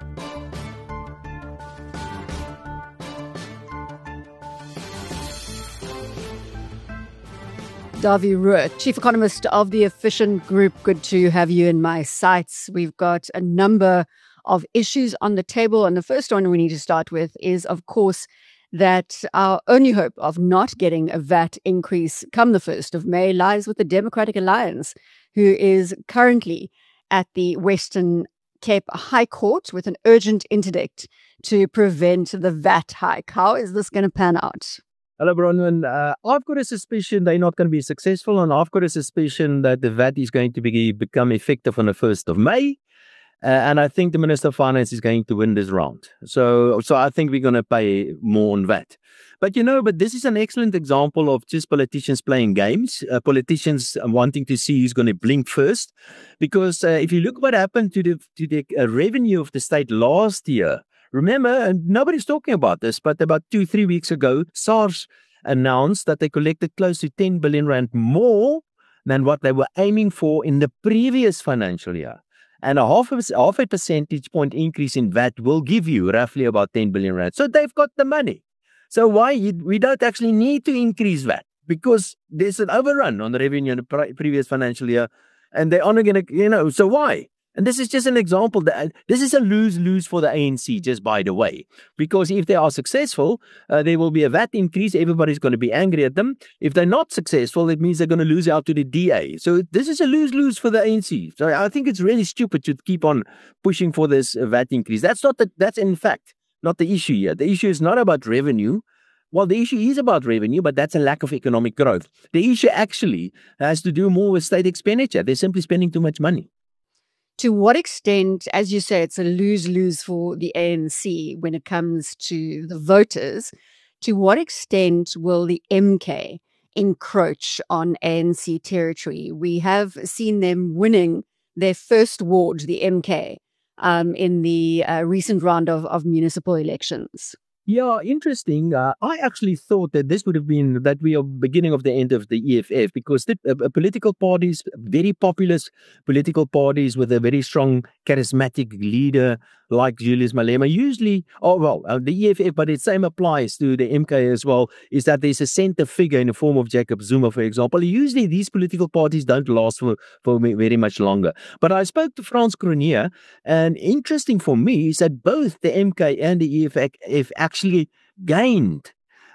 Dawie Roux, Chief Economist of the Efficient Group. Good to have you in my sights. We've got a number of issues on the table. And the first one we need to start with is, of course, that our only hope of not getting a VAT increase come the 1st of May lies with the Democratic Alliance, who is currently at the Western Cape High Court with an urgent interdict to prevent the VAT hike. How is this going to pan out? Hello, Bronwyn. I've got a suspicion they're not going to be successful, and I've got a suspicion that the VAT is going to become effective on the 1st of May. And I think the Minister of Finance is going to win this round. So I think we're going to pay more on VAT. But this is an excellent example of just politicians playing games, politicians wanting to see who's going to blink first. Because if you look what happened to the revenue of the state last year, remember, and nobody's talking about this, but about 2-3 weeks ago, SARS announced that they collected close to 10 billion rand more than what they were aiming for in the previous financial year. And half a percentage point increase in VAT will give you roughly about 10 billion rand. So they've got the money. So we don't actually need to increase VAT because there's an overrun on the revenue in the previous financial year, and they're only going to, so why? And this is just an example. This is a lose-lose for the ANC, just by the way. Because if they are successful, there will be a VAT increase. Everybody's going to be angry at them. If they're not successful, it means they're going to lose out to the DA. So this is a lose-lose for the ANC. So I think it's really stupid to keep on pushing for this VAT increase. That's in fact not the issue here. The issue is not about revenue. Well, the issue is about revenue, but that's a lack of economic growth. The issue actually has to do more with state expenditure. They're simply spending too much money. To what extent, as you say, it's a lose-lose for the ANC when it comes to the voters, to what extent will the MK encroach on ANC territory? We have seen them winning their first ward, the MK, in the recent round of municipal elections. Yeah, interesting. I actually thought that this would have been that we are beginning of the end of the EFF because the political parties, very populist political parties with a very strong charismatic leader like Julius Malema, usually, the EFF, but the same applies to the MK as well, is that there's a center figure in the form of Jacob Zuma, for example. Usually these political parties don't last for very much longer. But I spoke to Frans Cronje, and interesting for me is that both the MK and the EFF actually gained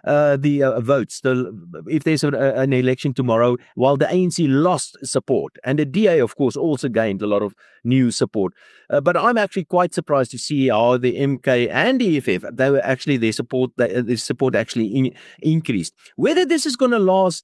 the votes. If there's an election tomorrow, while the ANC lost support, and the DA, of course, also gained a lot of new support. But I'm actually quite surprised to see how the MK and the EFF, their support actually increased. Whether this is going to last,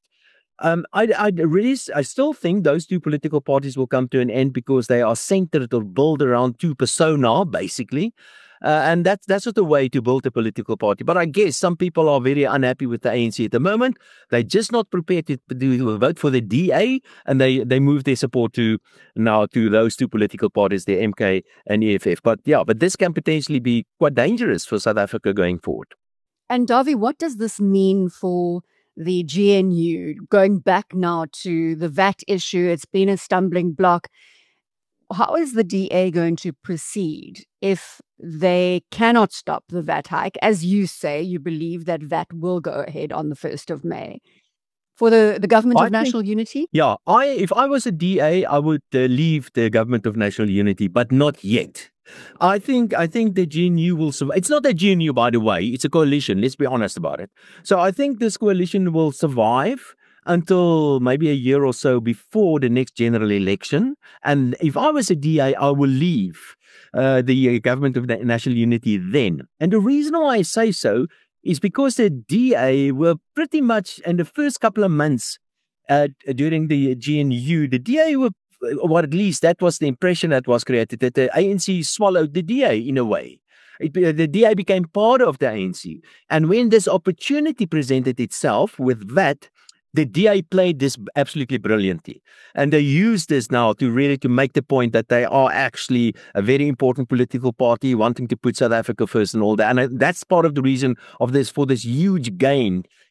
I still think those two political parties will come to an end because they are centered or built around two persona, basically. And that's not the way to build a political party. But I guess some people are very unhappy with the ANC at the moment. They're just not prepared to vote for the DA, and they move their support to those two political parties, the MK and EFF. But this can potentially be quite dangerous for South Africa going forward. And Dawie, what does this mean for the GNU? Going back now to the VAT issue, it's been a stumbling block. How is the DA going to proceed if they cannot stop the VAT hike? As you say, you believe that VAT will go ahead on the 1st of May. For the Government of National Unity? Yeah, if I was a DA, I would leave the Government of National Unity, but not yet. I think the GNU will survive. It's not a GNU, by the way. It's a coalition. Let's be honest about it. So I think this coalition will survive until maybe a year or so before the next general election. And if I was a DA, I will leave the Government of National Unity then. And the reason why I say so is because the DA were pretty much in the first couple of months during the GNU, the DA were, or at least that was the impression that was created, that the ANC swallowed the DA in a way. The DA became part of the ANC. And when this opportunity presented itself with VAT, the DA played this absolutely brilliantly. And they used this now to make the point that they are actually a very important political party wanting to put South Africa first and all that. And that's part of the reason for this huge gain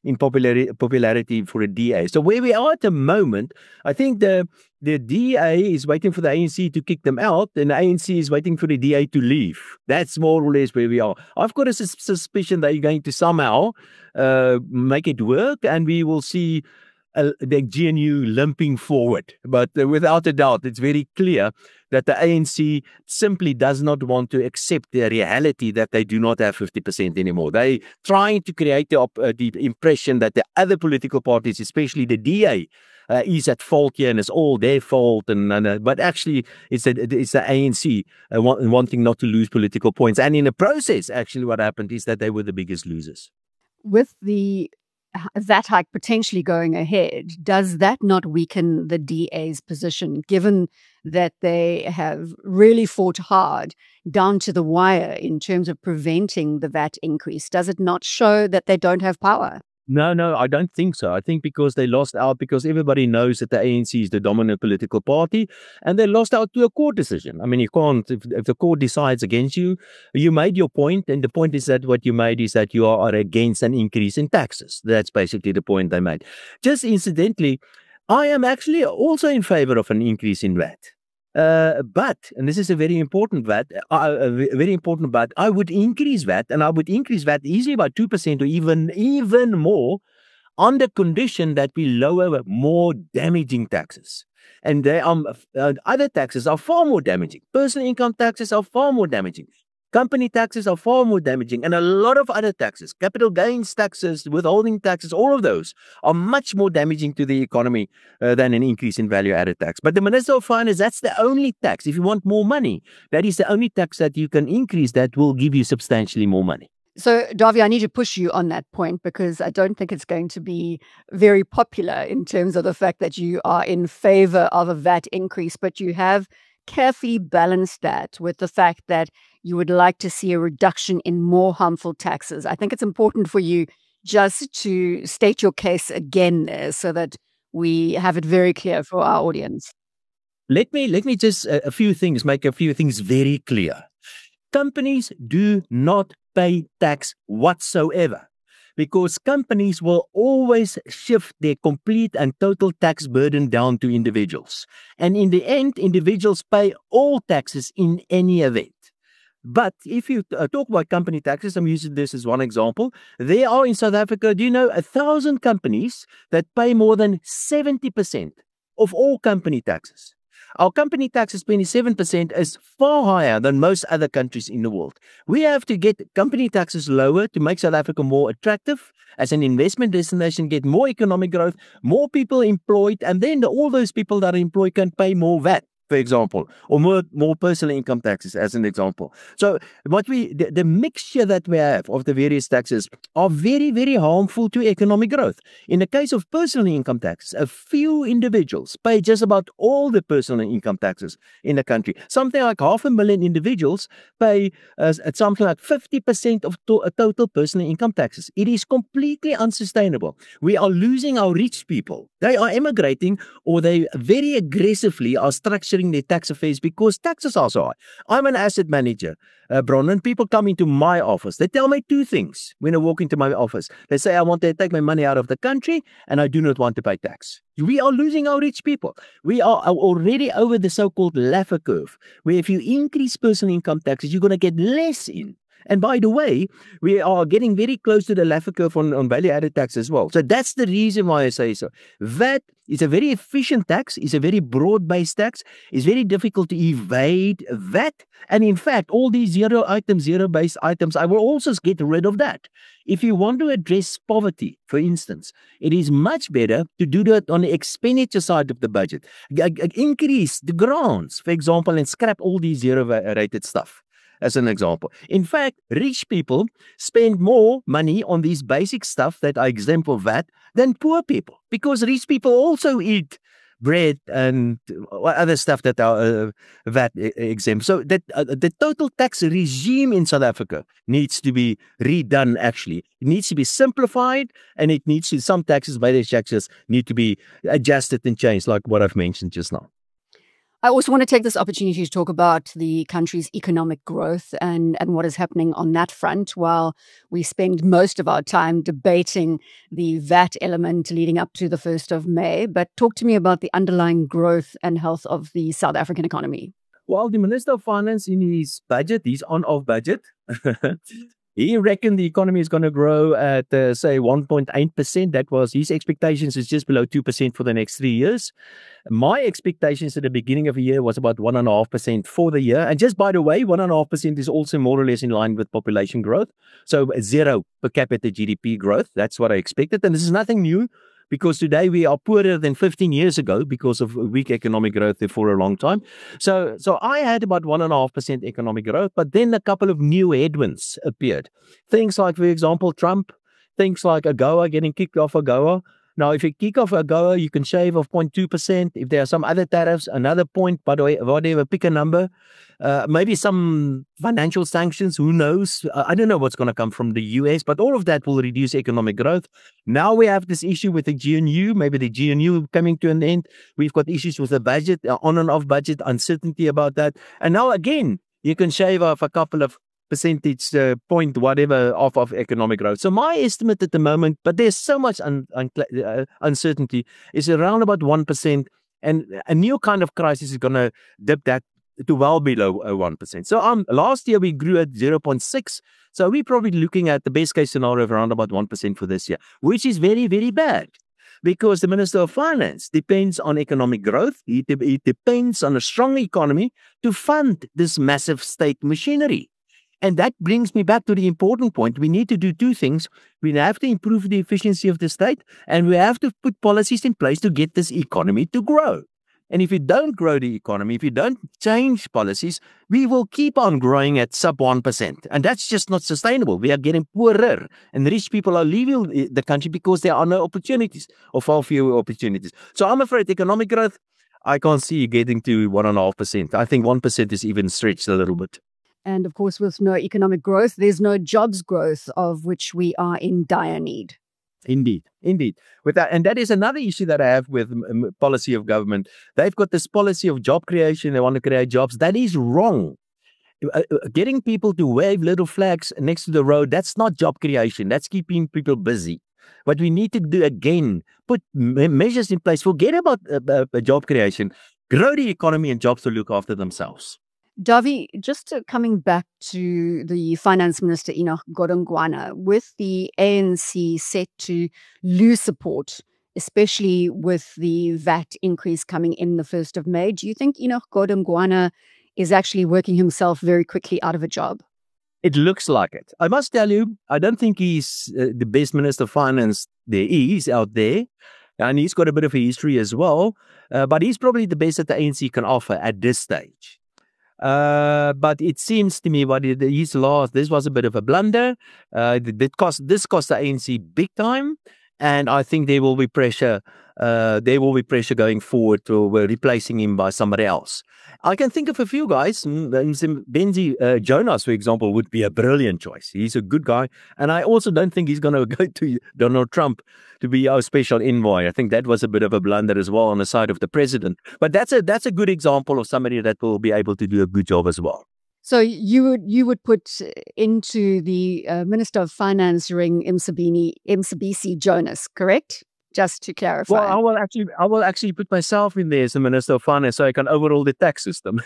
in popularity for a DA. So where we are at the moment, I think the DA is waiting for the ANC to kick them out, and the ANC is waiting for the DA to leave. That's more or less where we are. I've got a suspicion that you're going to somehow make it work, and we will see the GNU limping forward. But without a doubt, it's very clear that the ANC simply does not want to accept the reality that they do not have 50% anymore. They trying to create the impression that the other political parties, especially the DA, is at fault here and it's all their fault. But actually, it's the ANC wanting not to lose political points. And in the process, actually, what happened is that they were the biggest losers. With that hike potentially going ahead, does that not weaken the DA's position, given that they have really fought hard down to the wire in terms of preventing the VAT increase? Does it not show that they don't have power? No, I don't think so. I think because they lost out, because everybody knows that the ANC is the dominant political party, and they lost out to a court decision. I mean, you can't, if the court decides against you, you made your point, and the point is that what you made is that you are against an increase in taxes. That's basically the point they made. Just incidentally, I am actually also in favor of an increase in VAT. But, and this is a very important VAT, but I would increase VAT, and I would increase VAT easily by 2% or even more, on the condition that we lower more damaging taxes. And there other taxes are far more damaging. Personal income taxes are far more damaging. Company taxes are far more damaging, and a lot of other taxes, capital gains taxes, withholding taxes, all of those are much more damaging to the economy than an increase in value-added tax. But the Minister of Finance, that's the only tax. If you want more money, that is the only tax that you can increase that will give you substantially more money. So, Dawie, I need to push you on that point, because I don't think it's going to be very popular in terms of the fact that you are in favor of a VAT increase, but you have carefully balanced that with the fact that you would like to see a reduction in more harmful taxes. I think it's important for you just to state your case again so that we have it very clear for our audience. Let me just make a few things very clear. Companies do not pay tax whatsoever, because companies will always shift their complete and total tax burden down to individuals. And in the end, individuals pay all taxes in any event. But if you talk about company taxes, I'm using this as one example. There are in South Africa, 1,000 companies that pay more than 70% of all company taxes. Our company tax is 27%, is far higher than most other countries in the world. We have to get company taxes lower to make South Africa more attractive as an investment destination, get more economic growth, more people employed, and then all those people that are employed can pay more VAT, for example, or more personal income taxes, as an example. So the mixture that we have of the various taxes are very, very harmful to economic growth. In the case of personal income taxes, a few individuals pay just about all the personal income taxes in the country. Something like 500,000 individuals pay something like 50% of total personal income taxes. It is completely unsustainable. We are losing our rich people. They are emigrating, or they very aggressively are structuring their tax affairs because taxes are so high. I'm an asset manager, Bronwyn. People come into my office. They tell me two things when I walk into my office. They say, I want to take my money out of the country and I do not want to pay tax. We are losing our rich people. We are already over the so-called Laffer curve, where if you increase personal income taxes, you're going to get less in. And by the way, we are getting very close to the Laffer curve on value-added tax as well. So that's the reason why I say so. VAT is a very efficient tax, it's a very broad-based tax, it's very difficult to evade VAT. And in fact, all these zero-based items, I will also get rid of that. If you want to address poverty, for instance, it is much better to do that on the expenditure side of the budget. Increase the grants, for example, and scrap all these zero-rated stuff. As an example. In fact, rich people spend more money on these basic stuff that are exempt of VAT than poor people, because rich people also eat bread and other stuff that are VAT exempt. So that the total tax regime in South Africa needs to be redone. Actually, it needs to be simplified, and it needs to, some taxes, by the taxes, need to be adjusted and changed, like what I've mentioned just now. I also want to take this opportunity to talk about the country's economic growth and what is happening on that front while we spend most of our time debating the VAT element leading up to the 1st of May. But talk to me about the underlying growth and health of the South African economy. Well, the Minister of Finance in his budget, he's off budget. He reckoned the economy is going to grow at, say, 1.8%. That was his expectations, is just below 2% for the next 3 years. My expectations at the beginning of the year was about 1.5% for the year. And just by the way, 1.5% is also more or less in line with population growth. So 0 per capita GDP growth. That's what I expected. And this is nothing new, because today we are poorer than 15 years ago because of weak economic growth there for a long time. So I had about 1.5% economic growth, but then a couple of new headwinds appeared. Things like, for example, Trump, things like AGOA, getting kicked off AGOA. Now, if you kick off AGOA, you can shave off 0.2%. If there are some other tariffs, another point, by the way, whatever, pick a number. Maybe some financial sanctions, who knows? I don't know what's going to come from the US, but all of that will reduce economic growth. Now we have this issue with the GNU, maybe the GNU coming to an end. We've got issues with the budget, on and off budget, uncertainty about that. And now again, you can shave off a couple of percentage point, whatever, of economic growth. So my estimate at the moment, but there's so much uncertainty, is around about 1%. And a new kind of crisis is going to dip that to well below 1%. So last year we grew at 0.6. So we're probably looking at the best case scenario of around about 1% for this year, which is very, very bad. Because the Minister of Finance depends on economic growth. He depends on a strong economy to fund this massive state machinery. And that brings me back to the important point. We need to do two things. We have to improve the efficiency of the state, and we have to put policies in place to get this economy to grow. And if you don't grow the economy, if you don't change policies, we will keep on growing at sub 1%. And that's just not sustainable. We are getting poorer, and rich people are leaving the country because there are no opportunities, or far fewer opportunities. So I'm afraid economic growth, I can't see getting to 1.5%. I think 1% is even stretched a little bit. And of course, with no economic growth, there's no jobs growth, of which we are in dire need. Indeed. With that, and that is another issue that I have with policy of government. They've got this policy of job creation. They want to create jobs. That is wrong. Getting people to wave little flags next to the road, that's not job creation. That's keeping people busy. What we need to do, again, put measures in place. Forget about job creation. Grow the economy, and jobs will look after themselves. Dawie, just coming back to the Finance Minister, Enoch Godongwana, with the ANC set to lose support, especially with the VAT increase coming in the 1st of May, do you think Enoch Godongwana is actually working himself very quickly out of a job? It looks like it. I must tell you, I don't think he's the best Minister of Finance there is out there. And he's got a bit of a history as well. But he's probably the best that the ANC can offer at this stage. But it seems to me his loss, this was a bit of a blunder. This cost the ANC big time, and I think there will be pressure. Going forward to replacing him by somebody else. I can think of a few guys. Benzi Jonas, for example, would be a brilliant choice. He's a good guy, and I also don't think he's going to go to Donald Trump to be our special envoy. I think that was a bit of a blunder as well on the side of the president. But that's a good example of somebody that will be able to do a good job as well. So you would put into the Minister of Finance ring Mcebisi Jonas, correct? Just to clarify. Well, I will actually put myself in there as the Minister of Finance so I can overhaul the tax system.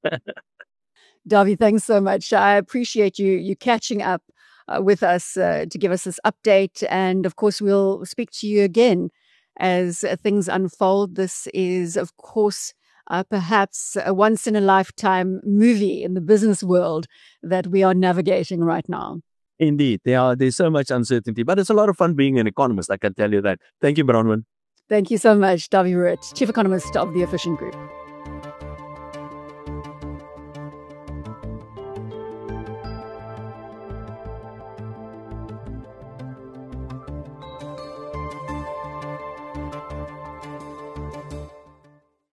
Dawie, thanks so much. I appreciate you catching up with us to give us this update. And of course, we'll speak to you again as things unfold. This is, of course, perhaps a once-in-a-lifetime movie in the business world that we are navigating right now. Indeed, there's so much uncertainty, but it's a lot of fun being an economist, I can tell you that. Thank you, Bronwyn. Thank you so much, Dawie Root, Chief Economist of the Efficient Group.